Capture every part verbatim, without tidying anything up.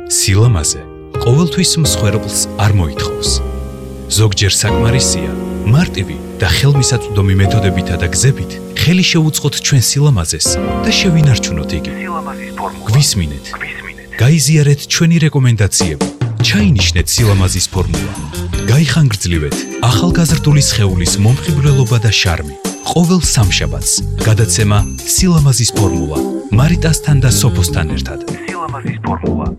სილამაზე ყოველთვის მსხვერპლს არ მოითხოვს. ზოგჯერ საკმარისია მარტივი და ხელმისაწვდომი მეთოდებითა და გზებით ხელი შეუწყოთ ჩვენ სილამაზეს და შევინარჩუნოთ იგი. გვისმინეთ, გაიზიარეთ ჩვენი რეკომენდაციები, ჩაინიშნეთ სილამაზის ფორმულა, გაიხანგრძლივეთ ახალგაზრდული სხეულის მომხიბვლელობა და შარმი. ყოველ სამშაბათს გადაცემა სილამაზის ფორმულა მარიტასთან და სოფოსთან ერთად. სილამაზის ფორმულა.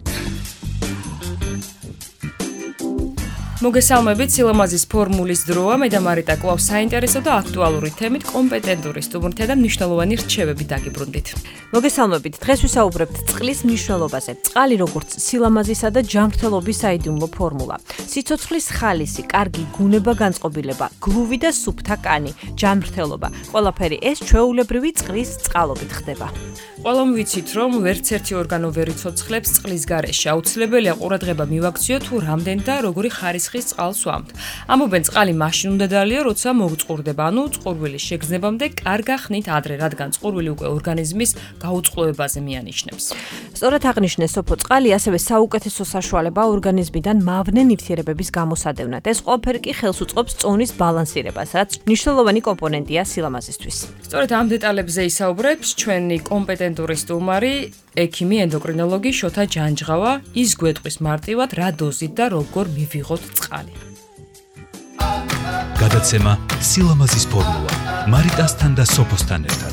მოგესალმებით, სილამაზის ფორმულის დროა. მე და მარიტა კვლავ საინტერესო და აქტუალური თემით, კომპეტენტური სტუმრთა და მნიშვნელოვანი რჩევებით დაგიბრუნდით. მოგესალმებით, დღეს ვისაუბრებთ წყლის მნიშვნელობაზე. წყალი როგორც სილამაზისა და ჯანმრთელობის საიდუმლო ფორმულა. სიცოცხლის ხალისი, კარგი გუნება განწყობილება, გლუვი და სუფთა კანი, ჯანმრთელობა. ყველაფერი ეს ჩვეულებრივი წყლის წყალობით ხდება. ყველამ ვიცით, რომ ვერც ერთი ორგანო ვერ იცოცხლებს წყლის გარეშე. აუცილებელია ყურადღება მივაქციოთ, თუ რამდენი და როგორი ხარისხის წყალს ვამთ. ამობენ, წყალი მაშინ უნდა დალიო, როცა მოგწყურდება, ანუ წყურვილის შეგრძნებამდე კარგა ხნით ადრე, რადგან წყურვილი უკვე ორგანიზმის გაუწყლოებაზე მიანიშნებს. სწორად აღნიშნეს სოფო, წყალი ასევე საუკეთესო საშუალებაა ორგანიზმიდან მავნე ნივთიერებების გამოსადევნად. ეს ყველაფერი კი ხელს უწყობს წონის ბალანსირებას, რაც მნიშვნელოვანი კომპონენტია სილამაზისთვის. სწორედ ამ დეტალებზე ისაუბრებს ჩვენი კომპეტენტური სტუმარი, ექიმი ენდოკრინოლოგი შოთა ჯანჯღავა. ის გვეტყვის მარტივად რა დოზით და როგორ მივიღოთ წყალი. გადაცემა სილამაზის ფორმულა მარიტასთან და სოფოსთან ერთად.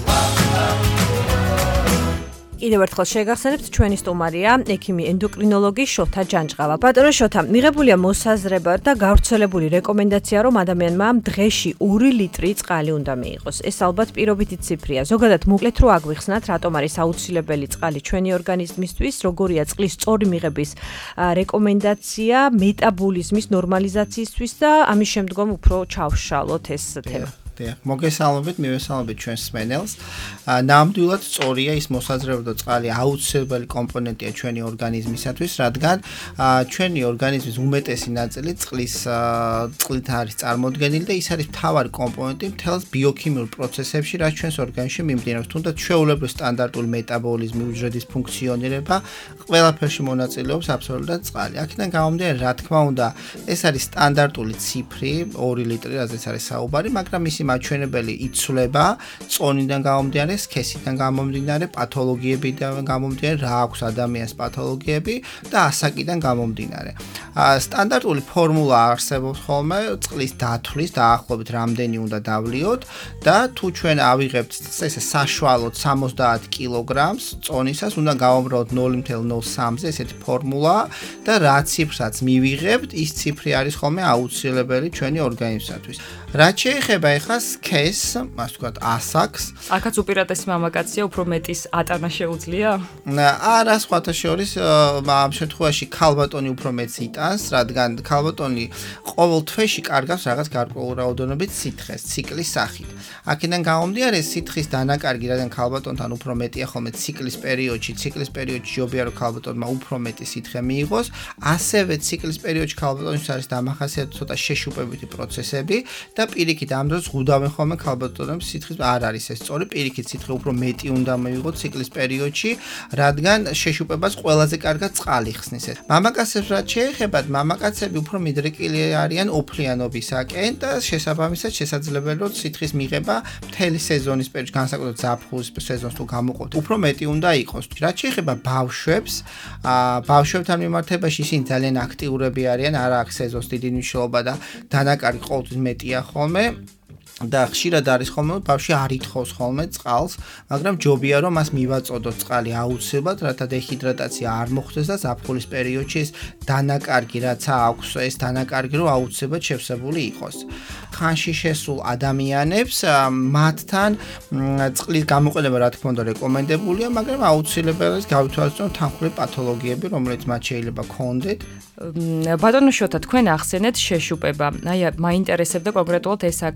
კიდევ ერთხელ შეგახსენებთ, ჩვენი სტუმარია ექიმი ენდოკრინოლოგი შოთა ჯანჯღავა. ბატონო შოთა, მიღებულია მოსაზრება და გავრცელებული რეკომენდაცია, რომ ადამიანმა დღეში ორი ლიტრი წყალი უნდა მიიღოს. ეს ალბათ პირობითი ციფრია. ზოგადად მოკლედ რო აგვიხსნათ, რატომ არის აუცილებელი წყალი ჩვენი ორგანიზმისთვის, როგორია წყლის სწორი მიღების რეკომენდაცია მეტაბოლიზმის ნორმალიზაციისთვის და ამის შემდგომ უფრო ჩავშალოთ ეს თემა. მოგესალმებით, მივესალმებით ჩვენს მსმენელს. ნამდვილად სწორია ის მოსაზრება, რომ წყალი აუცილებელი კომპონენტია ჩვენი ორგანიზმისათვის, რადგან ჩვენი ორგანიზმის უმეტესი ნაწილი წყლის წყლით არის წარმოდგენილი და ის არის მთავარი კომპონენტი მთელს ბიოქიმიურ პროცესებში, რაც ჩვენს ორგანიზმში მიმდინარეობს. თუნდაც ჩვეულებრივი სტანდარტული მეტაბოლიზმი, უჯრედის ფუნქციონირება, ყველაფერში მონაწილეობს აბსოლუტურად წყალი. აქედან გამომდინარე, რა თქმა უნდა, ეს არის სტანდარტული ციფრი, ორი ლიტრი, რაზეც არის საუბარი, მაგრამ ისი მაჩვენებელი იცვლება წონიდან გამომდინარე, სქესიდან გამომდინარე, პათოლოგიებიდან გამომდინარე, რა აქვს ადამიანს პათოლოგიები და ასაკიდან გამომდინარე. სტანდარტული ფორმულა არსებობს ხოლმე წყლის დათვლის, დაახლოებით რამდენი უნდა დავლიოთ და თუ ჩვენ ავიღებთ ესე საშუალოდ სამოცდაათ კილოგრამს წონისას, უნდა გავამრავლოთ ნული ოცდაათი ნული სამზე ესეთი ფორმულა და რა ციფრსაც მივიღებთ, ის ციფრი არის ხოლმე აუცილებელი ჩვენი ორგანიზმისათვის. რაც შეეხება ეხლა სქესს, ასე ვთქვათ, ასაკს. აქაც უპირატესი მამაკაცია, უფრო მეტის ატანა შეუძლია? არა, სხვათა შორის ამ შემთხვევაში ქალბატონი უფრო მეტს იტანს, რადგან ქალბატონი ყოველ თვეში კარგავს რაღაც გარკვეულ რაოდენობით სითხეს, ციკლის სახით. აქედან გამომდინარე, სითხის დანაკარგი, რადგან ქალბატონთან უფრო მეტია ხოლმე ციკლის პერიოდში, ციკლის პერიოდში ჯობია რომ ქალბატონმა უფრო მეტი სითხე მიიღოს, ასევე ციკლის პერიოდში ქალბატონისთვის არის დამახასიათებელი ცოტა შეშუპებითი პროცესები და პირიქით ამ დროს ღუდავენ ხოლმე ქალბატონებს სითხის არ არის ეს სწორი, პირიქით სითხე უფრო მეტი უნდა მივიღოთ ციკლის პერიოდში, რადგან შეშუპებას ყველაზე კარგად წყალი ხსნის. მამაკაცებს რაც შეეხებათ, მამაკაცები უფრო მიდრეკილი არიან ოფლიანობისაკენ და შესაბამისად შესაძლებელია რომ სითხის მიღება მთელი სეზონის პერიოდში, განსაკუთრებით ზაფხულის სეზონს თუ გამოყოფთ, უფრო მეტი უნდა იყოს. რაც შეეხება ბავშვებს, ბავშვებთან მიმართებაში ისინი ძალიან აქტიურები არიან, არა აქვს სეზონს დიდი მნიშვნელობა და დანაკარგი ყოველთვის მეტია ხოლმე და ხშირად არის ხოლმე ბავშვი არ ითხოვს ხოლმე წყალს, მაგრამ ჯობია რომ მას მივაწოდოთ წყალი აუცილებლად, რათა დეჰიდრატაცია არ მოხდეს და ზაფხულის პერიოდში ეს დანაკარგი რაც აქვს, ეს დანაკარგი რომ აუცილებლად შევსებული იყოს. ხანში შესულ ადამიანებს მათთან წყლის გამოყენება რა თქმა უნდა რეკომენდებულია, მაგრამ აუცილებელი გავითვალისწინოთ თანხმური პათოლოგიები, რომელიც მათ შეიძლება ქონდეთ. ბატონო შოთა, თქვენ ახსენეთ შეშუპება. აი, მაინტერესებდა კონკრეტულად ეს საკითხი, იმიტომ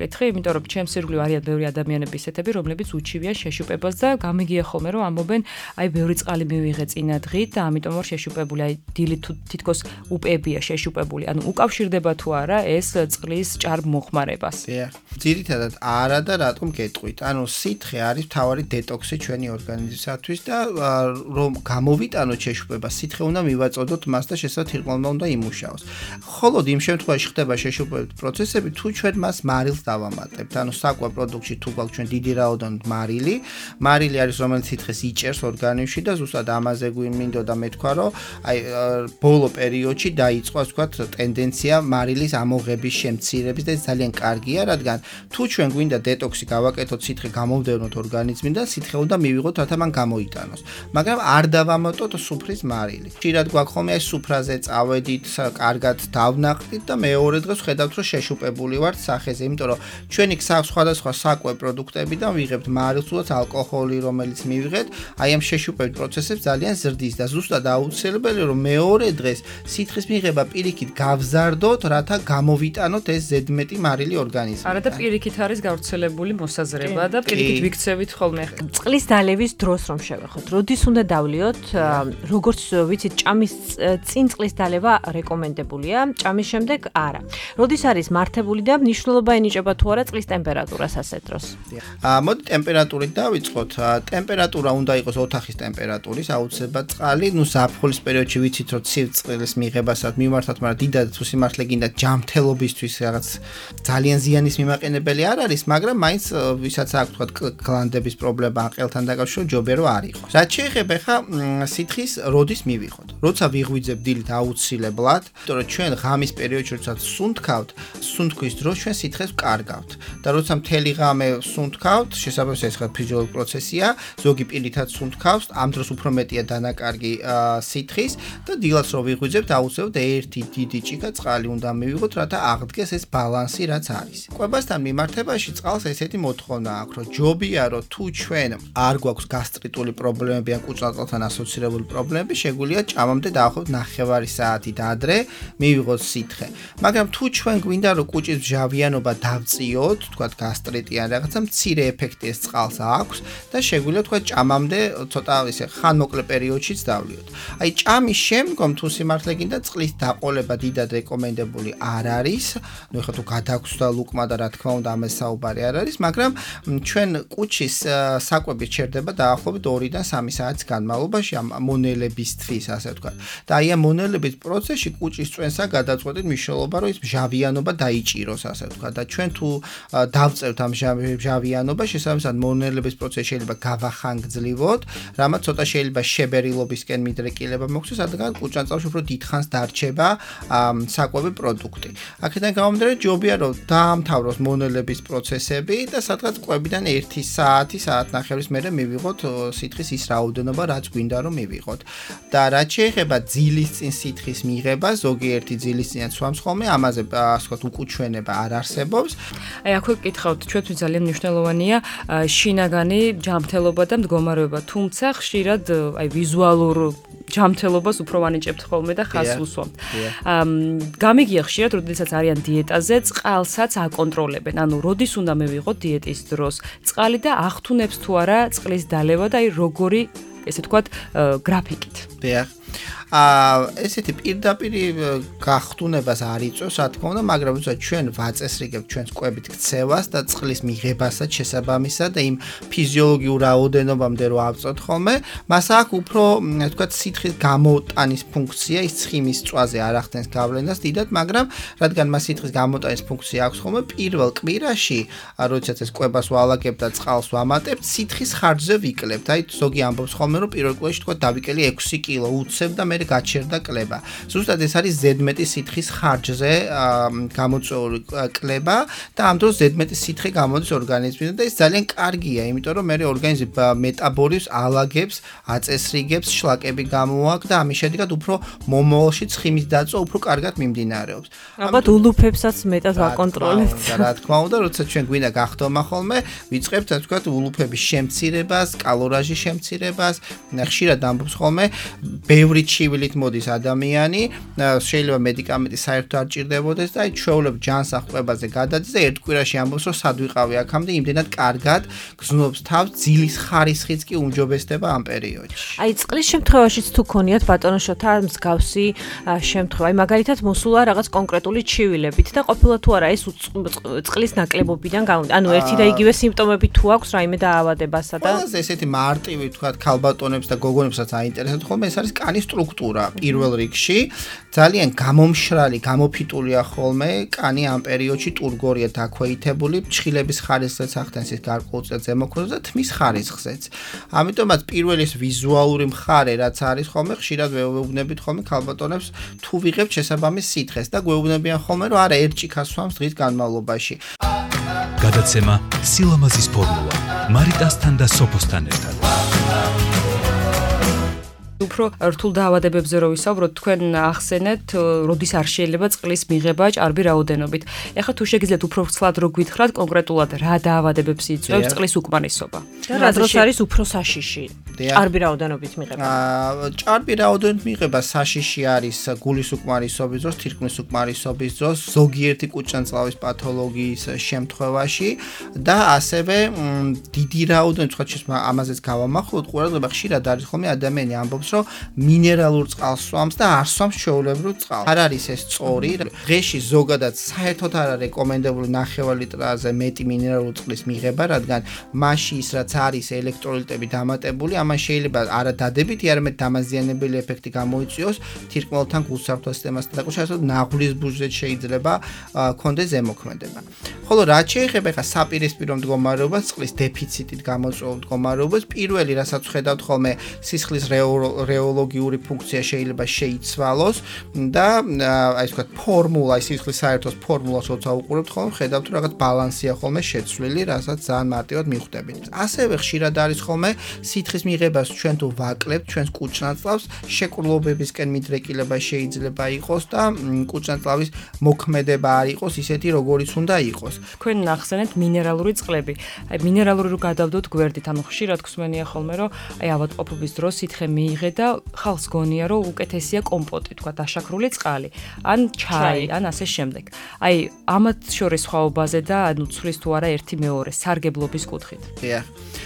იმიტომ რომ ჩემს ირგვლივ არიან ბევრი ადამიანები ისეთები, რომლებიც უჩივიან შეშუპებას და გამიგია ხოლმე რომ ამობენ, აი ბევრი წყალი მივიღე წინა დღით და ამიტომ ვარ შეშუპებული, აი დილით თუ თითქოს უპებია შეშუპებული, ანუ უკავშირდება თუ არა ეს წყლის ჭარბ მოხმარებას. ძირითადად არა და რატომ გეტყვით? ანუ სითხე არის მთავარი დეტოქსი ჩვენი ორგანიზმისათვის და რომ გამოვიტანოთ შეშუპება, სითხე უნდა მივაწოდოთ მას და შესაძლოა თირკმელმა უნდა იმუშაოს. ხოლო იმ შემთხვევაში ხდება შეშუპების პროცესები, თუ ჩვენ მას მარილს დავამატებთ. ანუ საკვე პროდუქტში თუ გვაქვს ჩვენ დიდი რაოდენობით მარილი, მარილი არის რომელიც სითხეს იჭერს ორგანიზმში და ზუსტად ამაზე გვინდოდა მეთქვა, რომ აი ბოლო პერიოდში დაიწყო ასე ვთქვათ ტენდენცია მარილის ამოღების შემცირების და ეს ძალიან კარგია, რადგან თუ ჩვენ გვინდა დეტოქსი გავაკეთოთ, სითხე გამოვდევნოთ ორგანიზმიდან, სითხე უნდა მივიღოთ, რათა მან გამოიტანოს. მაგრამ არ დავამატოთ სუფრის მარილი. ხშირად გვაქვს ხოლმე ეს სუფრაზე წავედით, კარგად დავნაყდით და მეორე დღეს ხედავთ, რომ შეშუპებული ვართ სახეზე, იმიტომ რომ ჩვენი სხვადასხვა საკვე პროდუქტებიდან ვიღებთ მარილს, თუნდაც ალკოჰოლი, რომელიც მივიღეთ, აი ამ შეშუპების პროცესებს ძალიან ზრდის და ზუსტად აუცილებელია, რომ მეორე დღეს სითხის მიღება პირიქით გავზარდოთ, რათა გამოვიტანოთ ეს ზედმეტი მარილი ორგანიზმიდან. არა და პირიქით არის გავრცელებული მოსაზრება და პირიქით ვიქცევით ხოლმე. წყლის დალევის დროს რომ შევეხოთ, როდის უნდა დავლიოთ, როგორც ვიცით, ჭამის წინ წყლის დალევა რეკომენდებულია, ჭამის შემდეგ არა. როდის არის მართებული და მნიშვნელობა ენიჭება თუ არა წყლის ტემპერატურას ასეთ დროს? მოდი ტემპერატურით დავიწყოთ. ტემპერატურა უნდა იყოს ოთახის ტემპერატურის, აუცილებლად წყალი, ნუ ზაფხულის პერიოდში ვიცით, რომ ცივ წყლის მიღებასაც მიმართოთ, მაგრამ დიდად თუ სიმართლე გინდა ჯამთელობისთვის რაღაც ძალიან ზიანის მიმაყენებელი არ არის, მაგრამ მაინც ვისაც აქვს თქვა გლანდების პრობლემა ყელთან დაკავშირებით ჯობია რომ არ იყოს. რაც შეეხება ხა სითხის როდის მივიღოთ? როცა ვიღვიძებ დილით აუცილებლად, იმიტომ რომ ჩვენ ღამის პერიოდში როცა სუნთქავთ, სუნთქვის დროს ჩვენ სითხეს ვკარგავთ. და როცა მთელი ღამე სუნთქავთ, შესაბამისად ეს ხა ფიზიოლოგიური პროცესია, ზოგი პირითაც სუნთქავს, ამ დროს უფრო მეტია დანაკარგი სითხის და დილას რო ვიღვიძებთ, აუცილებლად ერთი დიდი ჭიქა წყალი უნდა მივიღოთ, რათა აღდგეს ეს ბალანსი რაც არის. კვებასთან მიმართებაში წყალს ესეთი მოთხოვნა აქვს, რომ ჯობია რომ თუ ჩვენ არ გვაქვს გასტრიტული პრობლემები ან კუჭ-ნაწლავთან ასოცირებული პრობლემები, შეგვიძლია ჭამამდე დაახლოებით ნახევარი საათით ადრე მივიღოთ სითხე. მაგრამ თუ ჩვენ გვინდა რომ კუჭის მჟავიანობა დავწიოთ, თქვათ გასტრიტი ან რაღაცა მცირე ეფექტი ეს წყალს აქვს და შეგვიძლია თქვათ ჭამამდე ცოტა ისე ხანმოკლე პერიოდშიც დავლიოთ. აი ჭამის შემდგომ თუ სიმართლე გინდა წყლის დაყოლება დიდად რეკომენდებული არ არის. ნუ ეხლა თუ გადაგვსვდა ლუკმა და რა თქმა უნდა ამას საუბარი არ არის, მაგრამ ჩვენ კუჭის საკვები ჩერდება დაახლოებით ორიდან სამი საათის განმავლობაში ამ მონელებისთვის, ასე ვთქვათ. და აი ამ მონელების პროცესში კუჭის წვენსა გადაწყვეტით მნიშვნელობა, რომ ის მჟავიანობა დაიჭიროს, ასე ვთქვათ. და ჩვენ თუ დავწევთ ამ მჟავიანობა, შესაბამისად მონელების პროცესი შეიძლება გავახანგძლივოთ, რამაც ცოტა შეიძლება შებერილობისკენ მიდრეკილება მოხდეს, რადგან კუჭ-ნაწლავში უფრო დიდხანს დარჩება საკვები პროდუქტი. აქედან გამომდინარე, ჯობია რომ დაამთავროს მონელების პროცესები და სადღაც კვებიდან ერთი საათი, საათნახევრის მერე მივიღოთ სითხის ის რაოდენობა, რაც გვინდა რომ მივიღოთ. და რაც შეეხება ძილის წინ სითხის მიღება, ზოგიერთი ძილის წინაც სვამს ხოლმე, ამაზე ასე ვთქვათ უკუჩვენება არ არსებობს. აი აქვე გითხავთ, ჩვენთვის ძალიან მნიშვნელოვანია შინაგანი ჯამთელობა და მდგომარეობა, თუმცა ხშირად აი ვიზუალურ ჯამთელობას უფრო ვანიჭებთ ხოლმე და ხაზს უსვამთ. გამიგია ხშირად, როდესაც არიან დიეტაზე, წყალსაც აკონტროლებენ. ანუ როდის უნდა მივიღოთ დიეტის დროს წყალი და ახთუნებს თუ არა წყლის დალევა და აი როგორი ესე ვთქვათ გრაფიკით. დიახ. აა ესეთი პირდაპირ გახტუნებას არ იწვევს, რა თქმა უნდა, მაგრამ უცებ ჩვენ ვაწესრიგებთ ჩვენს კვებით ქცევას და წყლის მიღებასაც შესაბამისად და იმ ფიზიოლოგიურ რაოდენობამდე რო ავწოთ ხოლმე, მას აქვს უფრო, ვთქვათ, სითხის გამოტანის ფუნქცია, ის ცხიმის წვაზე არ ახდენს გავლენას დიდად, მაგრამ რადგან მას სითხის გამოტანის ფუნქცია აქვს ხოლმე, პირველ კვირაში, როდესაც ეს კვებას ვალაგებთ და წყალს ვამატებთ, სითხის ხარჯზე ვიკლებთ. აი ზოგი ამბობს ხოლმე, რომ პირველ კვირაში თქვა დავიკელი ექვსი კილო უცებ და მე გაჩერდა კლება. ზუსტად ეს არის ზედმეტი სითხის ხარჯზე გამოწვეული კლება და ამ დროს ზედმეტი სითხე გამოდის ორგანიზმიდან და ეს ძალიან კარგია, იმიტომ რომ მე ორგანიზმი მეტაბოლიზმს ალაგებს, აწესრიგებს, შლაკები გამოაქვს და ამის შედეგად უფრო მომავალში ცხიმის დაწვა უფრო კარგად მიმდინარეობს. ალბათ ულუფებსაც მეტად ვაკონტროლებთ. რა თქმა უნდა, როცა ჩვენ გვინდა გახდომა ხოლმე, ვიწყებთ ასე ვთქვათ ულუფების შემცირებას, კალორაჟის შემცირებას, ხშირად ამბობს ხოლმე, ბევრი ჩივი სივილით მოდის ადამიანი, შეიძლება მედიკამენტი საერთოდ არ ჭირდებოდეს და აი ჩვეულებრივ ჯანსაღყვებაზე გადადის და ერთ კვირაში ამბობს რომ სად ვიყავი აქამდე იმდენად კარგად გზნობს თავს ძილის ხარისხიც კი უმჯობესდება ამ პერიოდში. აი წყლის შემთხვევაშიც თუ ქონიათ ბატონო შოთა მსგავსი შემთხვევა, აი მაგალითად მოსულა რაღაც კონკრეტული ჩივილებით და ყოფილა თუ არა ეს წყლის ნაკლებობიდან გამომდინარე. ანუ ერთი და იგივე სიმპტომები თუ აქვს რაიმე დაავადებასა და ყველაზე ესეთი მარტივი თქვა ქალბატონებს და გოგონებსაც აინტერესებთ ხოლმე ეს არის კანის სტრუქტურა პირველ რიგში. ძალიან გამომშრალი, გამოფიტულია ხოლმე კანი ამ პერიოდში ტურგორია დაქვეითებული, ჩხილების ხარისხზეც ახდენს ის გარკვეულწილად ზემოქმედებს და თმის ხარისხზეც. ამიტომაც პირველი ეს ვიზუალური მხარე რაც არის ხოლმე ხშირად ვეუბნებით ხოლმე ქალბატონებს თუ ვიღებთ შესაბამის სითხეს და გვეუბნებიან ხოლმე რომ არა ერთ ჭიქას სვამს დღის განმავლობაში. გადაცემა სილამაზის ფორმულა მარიტასთან და სოფოსთან ერთად. უფრო რთულ დაავადებებზე რო ვისაუბროთ, თქვენ ახსენეთ, როდის არ შეიძლება წყლის მიღება ჭარბი რაოდენობით. ეხლა თუ შეგიძლიათ უფრო ცვლად რო გითხრათ კონკრეტულად რა დაავადებებს იწვევს წყლის უკმარისობა. და რა დროს არის უფრო საშიში ჭარბი რაოდენობით მიღება? აა ჭარბი რაოდენობით მიღება საშიში არის გულის უკმარისობის დროს, თირკმლის უკმარისობის დროს, ზოგიერთი კუჭანწლავის პათოლოგიის შემთხვევაში და ასევე დიდი რაოდენობით, სხვა შეიძლება ამაზეც გავამახვილოთ, ყურადღება ხშირად არის ხოლმე ადამიანი ამბობს რომ მინერალურ წყალს სვამს და არ სვამს ჩვეულებრივ წყალს. არ არის ეს სწორი. დღეში ზოგადად საერთოდ არ არის რეკომენდებული ნახევარ ლიტრაზე მეტი მინერალური წყლის მიღება, რადგან მასში ის რაც არის ელექტროლიტები დამატებული, ამან შეიძლება არა დადებითი, არამედ დამაზიანებელი ეფექტი გამოიწვიოს თირკმელთან გულსაფრთხო სისტემასთან დაკავშირებით, ნაღვლის ბუჟზეც შეიძლება ქონდეს ზემოქმედება. ხოლო რაც შეეხება ხა საპირისპირო მდგომარეობას, წყლის დეფიციტით გამოწვეულ მდგომარეობას, პირველი რასაც ხედავთ ხოლმე სისხლის რეოლოგიური ფუნქცია შეიძლება შეიცვალოს და აი ეს ვთქვათ ფორმულა, ის სისხლის საერთოს ფორმულას როცა უყურებთ ხოლმე, ხედავთ რომ რაღაც ბალანსია ხოლმე შეცვლილი, რასაც ძალიან მარტივად მიხვდებით. ასევე ხშირად არის ხოლმე სითხის მიღებას ჩვენ თუ ვაკლებთ ჩვენს კუჭნაწლავს, შეკრულობებისკენ მიდრეკილება შეიძლება იყოს და კუჭნაწლავის მოქმედება არ იყოს ისეთი როგორიც უნდა იყოს. თქვენ ახსენეთ მინერალური წყლები. აი მინერალური რო გადავდოთ გვერდით, ანუ ხშირად გსმენია ხოლმე რომ აი ავადმყოფობის დროს სითხე მიიღე და ხალხს გონია რომ უკეთესია კომპოტი, თქვა დაშაქრული წყალი, ან ჩაი, ან ასე შემდეგ. აი ამათ შორის სხვაობაზე და ანუ ცვლის თუ არა ერთი მეორე სარგებლობის კუთხით. დიახ.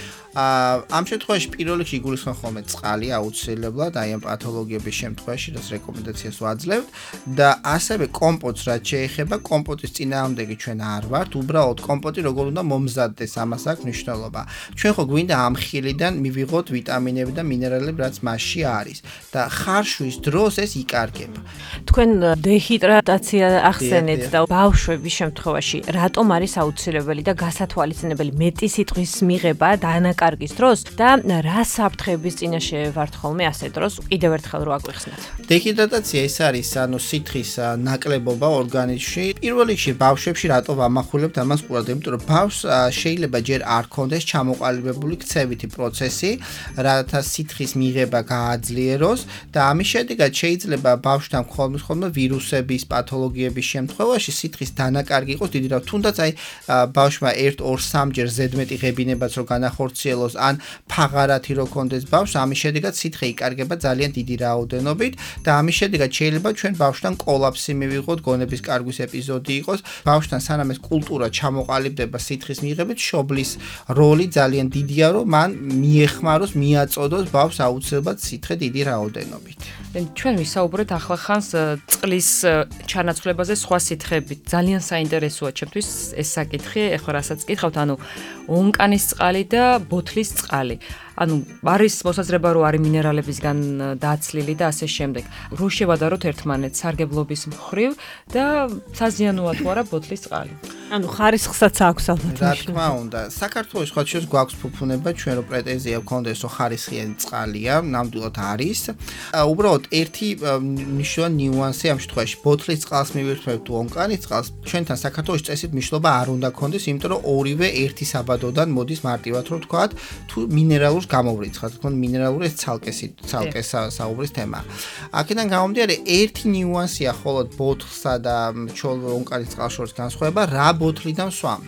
ამ შემთხვევაში პირველ რიგში იგულისხმება ხოლმე წყალი აუცილებლად აი ამ პათოლოგიების შემთხვევაში, რაც რეკომენდაციას ვაძლევთ და ასევე კომპოტს რაც შეეხება, კომპოტის წინააღმდეგი ჩვენ არ ვართ, უბრალოდ კომპოტი როგორ უნდა მომზადდეს, ამას აქვს მნიშვნელობა. ჩვენ ხო გვინდა ამ ხილიდან მივიღოთ ვიტამინები და მინერალები, რაც მასში არის და ხარშვის დროს ეს იკარგება. თქვენ დეჰიდრატაცია ახსენეთ და ბავშვების შემთხვევაში რატომ არის აუცილებელი და გასათვალისწინებელი მეტი სიტყვის მიღება და კარგის დროს და რა საფრთხების წინაშე ვართ ხოლმე ასე დროს კიდევ ერთხელ რო აგვიხსნათ. დეჰიდრატაცია ის არის ანუ სითხის ნაკლებობა ორგანიზმში. პირველ რიგში ბავშვებში რატო ვამახვილებთ ამას ყურადღება, იმიტომ რომ ბავშვს შეიძლება ჯერ არ ქონდეს ჩამოყალიბებული ქცევითი პროცესი, რათა სითხის მიღება გააძლიეროს და ამის შედეგად შეიძლება ბავშვთან ხოლმე ხოლმე ვირუსების, პათოლოგიების შემთხვევაში სითხის დანაკარგი იყოს დიდი რა. თუნდაც აი ბავშვმა ერთ ორ სამჯერ ზედმეტი ღებინებაც რო განახორციელოს ან ფაღარათი რო კონდეს ბავშვს, ამის შედეგად სითხე იკარგება ძალიან დიდი რაოდენობით და ამის შედეგად შეიძლება ჩვენ ბავშვთან კოლაფსი მივიღოთ, გონების კარგვის ეპიზოდი იყოს. ბავშვთან სანამ ეს კულტურა ჩამოყალიბდება სითხის მიღებით, შობლის როლი ძალიან დიდია, რომ მან მიეხმაროს, მიაწოდოს ბავშვს აუცილებლად სითხე დიდი რაოდენობით. ჩვენ ვისაუბრეთ ახლა ხანს წყლის ჩანაცვლებაზე სხვა სითხებით. ძალიან საინტერესოა ჩემთვის ეს საკითხი, ეხლა რასაც გითხავთ, ანუ ონკანის წყალი და ბოთლის წყალი. ანუ არის მოსაზრება რომ არის მინერალებისგან დაცლილი და ასე შემდეგ. რო შევადაროთ ერთმანეთს სარგებლობის მხრივ და საზიანოა თუ არა ბოთლის წყალი. ანუ ხარისხსაც აქვს ალბათ. რა თქმა უნდა, საქართველოს სხვა შორის გვაქვს ფუფუნება, ჩვენ რო პრეტენზია გქონდეს რომ ხარისხიანი წყალია, ნამდვილად არის. უბრალოდ ერთი მნიშვნელოვანი ნიუანსი ამ შემთხვევაში, ბოთლის წყალს მივირთმევთ თუ ონკანის წყალს, ჩვენთან საქართველოს წესით მნიშვნელობა არ უნდა გქონდეს, იმიტომ რომ ორივე ერთი საბადოდან მოდის მარტივად რომ თქვათ, თუ მინერალურ გამოვრიცხავთ, თქო მინერალური ეს ცალკე ცალკე საუბრის თემა. აქედან გამომდინარე ერთი ნიუანსია მხოლოდ ბოთლსა და ჩოლ ონკანის წყალს შორის განსხვავება, რა ბოთლიდან სვამთ.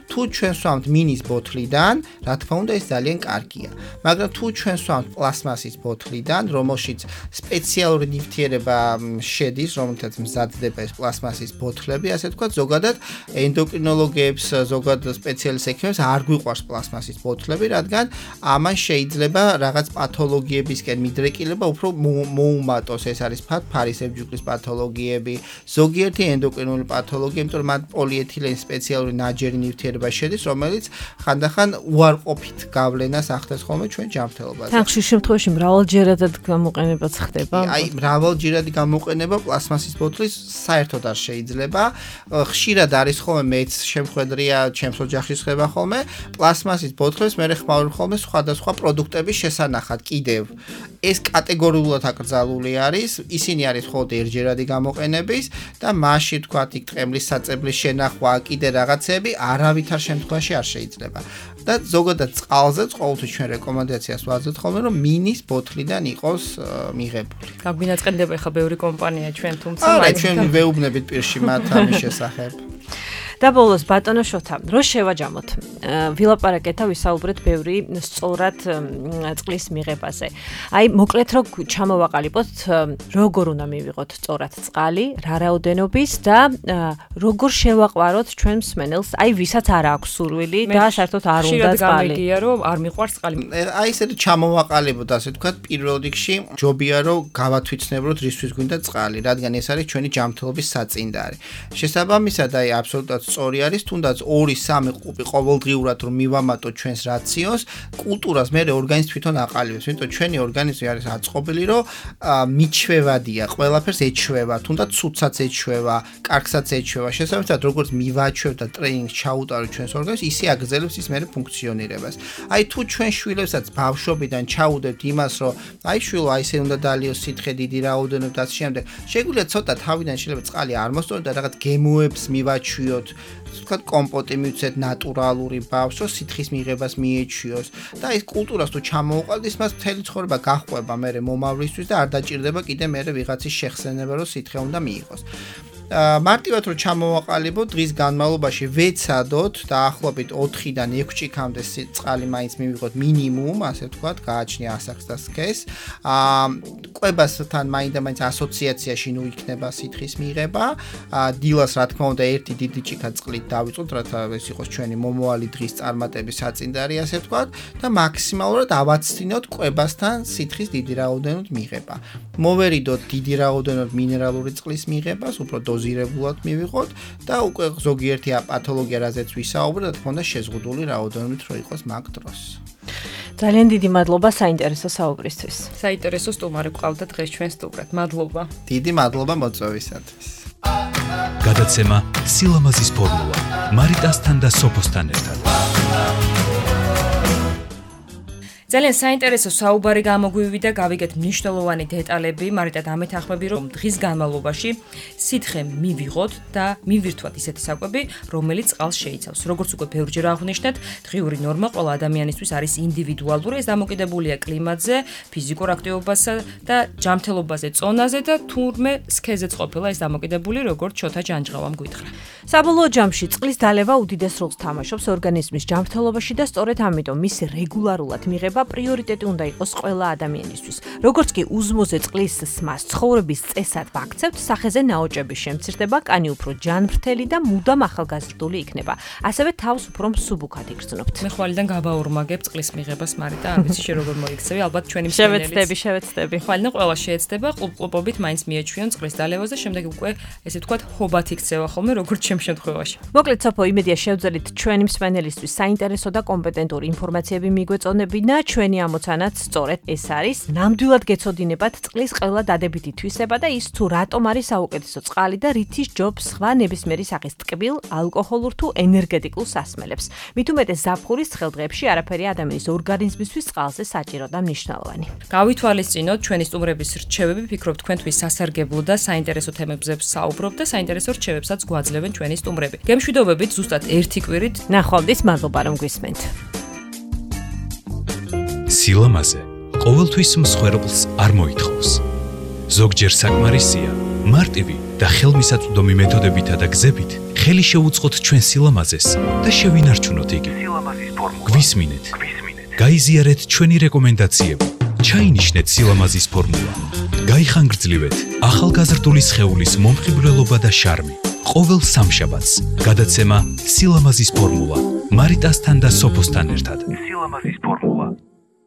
თუ ჩვენ სვამთ მინის ბოთლიდან, რა თქმა უნდა, ეს ძალიან კარგია. მაგრამ თუ ჩვენ სვამთ პლასმასის ბოთლიდან, რომელშიც სპეციალური ნივთიერება შედის, რომელთაც მზადდება ეს პლასმასის ბოთლები, ასე ვთქვათ, ზოგადად ენდოკრინოლოგებს, ზოგადად სპეციალისტ ექიმებს არ გვიყვარს პლასმასის ბოთლები, რადგან ამან შეიძლება რაღაც პათოლოგიებისკენ მიდრეკილება უფრო მოუმატოს, ეს არის ფარისებჯუქის პათოლოგიები, ზოგიერთი ენდოკრინული პათოლოგია, იმიტომ რომ მათ პოლიეთილენის სპეციალური ნაჯერი ნივთიერება შედის, რომელიც ხანდახან უარყოფით გავლენას ახდენს ხოლმე ჩვენ ჯანმრთელობაზე. თან ხშირ შემთხვევაში მრავალჯერადად გამოყენებაც ხდება. აი, მრავალჯერადი გამოყენება პლასმასის ბოთლის საერთოდ არ შეიძლება. ხშირად არის ხოლმე მეც შემხედრია, ჩემს ოჯახში ხდება ხოლმე, პლასმასის ბოთლებს მე ხმაურობ ხოლმე სხვადასხვა პროდუქტების შესანახად კიდევ. ეს კატეგორიულად აკრძალული არის, ისინი არის მხოლოდ ერთჯერადი გამოყენების და მასში თქვათ იქ ტყემლის საწებლის შენახვა, კიდე რაღაცები არავითარ შემთხვევაში არ შეიძლება. და ზოგადად წყალზეც ყოველთვის ჩვენ რეკომენდაციას ვაძლევთ ხოლმე, რომ მინის ბოთლიდან იყოს მიღებული. გაგვინაწყენდება ხა ბევრი კომპანია ჩვენ, თუმცა მაინც ჩვენ ვეუბნებით პირში მათ ამის შესახებ. და ბოლოს ბატონო შოთა, რო შევაჯამოთ. ვილაპარაკეთა ვისაუბრეთ ბევრი სწორად წყლის მიღებაზე. აი, მოკლედ რო ჩამოვაყალიბოთ, როგორ უნდა მივიღოთ სწორად წყალი, რა რაოდენობის და როგორ შევაყვაროთ ჩვენ მსმენელს, აი, ვისაც არ აქვს სურვილი და საერთოდ არ უნდა წყალი. გამიგია, რომ არ მიყვარს წყალი. აი, ესეთი ჩამოვაყალიბოთ, ასე ვთქვათ, პირველ რიგში ჯობია, რომ გავათვიცნებოთ რისთვის გვინდა წყალი, რადგან ეს არის ჩვენი ჯანმრთელობის საწინდარი. შესაბამისად, აი, აბსოლუტურად სწორი არის, თუნდაც ორი სამი ყუპი ყოველდღიურად რომ მივამატოთ ჩვენს რაციონს, კულტურას მე ორგანიზმი თვითონ აყალიბებს, იმიტომ ჩვენი ორგანიზმი არის აწყობილი, რომ მიჩვევადია, ყველაფერს ეჩვევა, თუნდაც ცუცსაც ეჩვევა, კარგსაც ეჩვევა. შესაბამისად, როგორც მივაჩვევ და ტრეინინგს ჩაუტარებ ჩვენს ორგანიზმს, ისე აგრძელებს ის მე ფუნქციონირებას. აი, თუ ჩვენ შვილებსაც ბავშვობიდან ჩაუდებთ იმას, რომ აი შვილო, აი ესე უნდა დალიოს სითხე დიდი რაოდენობით და ასე შემდეგ, შეგვიძლია ცოტა თავიდან შეიძლება წყალი არ მოსწონოთ და რაღაც გემოებს მივაჩვიოთ, თქვათ კომპოტი მივცეთ ნატურალური ბავშვს, რომ სითხის მიღებას მიეჩვიოს და ეს კულტურას თუ ჩამოუყალთ, ის მას მთელი ცხოვრება გაჰყვება მერე მომავლისთვის და არ დაჭირდება კიდე მერე ვიღაცის შეხსენება, რომ სითხე უნდა მიიღოს. მარტივად რომ ჩამოვაყალიბოთ, დღის განმავლობაში ვეცადოთ დაახლოებით ოთხიდან ექვსი ჩიქამდე წყალი მაინც მივიღოთ მინიმუმ, ასე ვთქვათ, გააჩნია ასაკს და სქესს. აა კვებასთან მაინდა-მაინც ასოციაციაში ნუ იქნება სითხის მიღება. დილას რა თქმა უნდა ერთი დიდი ჭიქა წყლით დავიწყოთ, რათა ეს იყოს ჩვენი მომავალი დღის წარმატების საწინდარი, ასე ვთქვათ, და მაქსიმალურად ავაცდინოთ კვებასთან სითხის დიდი რაოდენობით მიღება. მოვერიდოთ დიდი რაოდენობით მინერალური წყლის მიღებას, უფრო დოზირებულად მივიღოთ და უკვე ზოგიერთი პათოლოგია, რაზეც ვისაუბრეთ, რა თქმა უნდა, შეზღუდული რაოდენობით რო იყოს მაგ დროს. ძალიან დიდი მადლობა საინტერესო საუბრისთვის. საინტერესო სტუმარი გვყავდა დღეს ჩვენ სტუმრად. მადლობა. დიდი მადლობა მოწვევისათვის. გადაცემა სილამაზის ფორმულა მარიტასთან და სოფოსთან ერთად. ძალიან საინტერესო საუბარი გამოგვივიდა, გავიგეთ მნიშვნელოვანი დეტალები, მარიტა დამეთანხმები, რომ დღის განმავლობაში სითხე მივიღოთ და მივირთვათ ისეთი საკვები, რომელიც წყალს შეიცავს. როგორც უკვე ბევრჯერ აღვნიშნეთ, დღიური ნორმა ყველა ადამიანისთვის არის ინდივიდუალური, ეს დამოკიდებულია კლიმატზე, ფიზიკურ აქტივობასა და ჯანმრთელობაზე, წონაზე და თურმე სქესზეც ყოფილა ეს დამოკიდებული, როგორც შოთა ჯანჯღავამ გითხრა. საბოლოო ჯამში წყლის დალევა უდიდეს როლს თამაშობს ორგანიზმის ჯანმრთელობაში და სწორედ ამიტომ მისი რეგულარულად მიღება პრიორიტეტი უნდა იყოს ყველა ადამიანისთვის. როგორც კი უზმოზე წყლის სმას ცხოვრების წესად ვაქცევთ, სახეზე ნაოჭები შემცირდება, კანი უფრო ჯანმრთელი და მუდამ ახალგაზრდული იქნება. ასევე თავს უფრო მსუბუქად იგრძნობთ. მე ხვალიდან გავაორმაგებ წყლის მიღებას, მარიტა, არ ვიცი შე როგორ მოიქცევი, ალბათ ჩვენი მსმენელიც. შევეცდები, შევეცდები. ხვალიდან ყველა შეეცდება, ყლუპყლუპობით მაინც მიეჩვიონ წყლის დალევას და შემდეგ უკვე ესე ვთქვათ, ხობათ იქცევა ხოლმე როგორც ჩემ შემთხვევაში. მოკლედ სოფო, იმედია შევძელით ჩვენი მსმენელისთვის საინტერესო და კომპეტენტური ინფორმაციები მიგვეწონებინა. ჩვენი ამოცანაც სწორედ ეს არის. ნამდვილად გეცოდინებათ წყლის ყველა დადებითი თვისება და ის თუ რატომ არის საუკეთესო წყალი და რითი ჯობს სხვა ნებისმიერი სახის ტკბილ, ალკოჰოლურ თუ ენერგეტიკულ სასმელებს. მით უმეტეს ზაფხულის ცხელდღეებში არაფერი ადამიანის ორგანიზმისთვის წყალზე საჭირო და მნიშვნელოვანი. გავითვალისწინოთ ჩვენი სტუმრების რჩევები, ფიქრობ თქვენთვის სასარგებლო და საინტერესო თემებზე საუბრობთ და საინტერესო რჩევებსაც გვაძლევენ ჩვენი სტუმრები. გემშვიდობებით ზუსტად ერთი კვირით. ნახვამდის მადლობა რომ გვისმენთ. სილამაზე ყოველთვის მსხვერპლს არ მოითხოვს. ზოგჯერ საკმარისია მარტივი და ხელმისაწვდომი მეთოდებითა და გზებით ხელი შეუწყოთ ჩვენ სილამაზეს და შევინარჩუნოთ იგი. გვისმინეთ. გაიზიარეთ ჩვენი რეკომენდაციები. ჩაინიშნეთ სილამაზის ფორმულა. გაიხანგრძლივეთ ახალგაზრდული სხეულის მომხიბვლელობა და შარმი. ყოველ სამშაბათს გადაცემა სილამაზის ფორმულა მარიტასთან და სოფოსთან ერთად.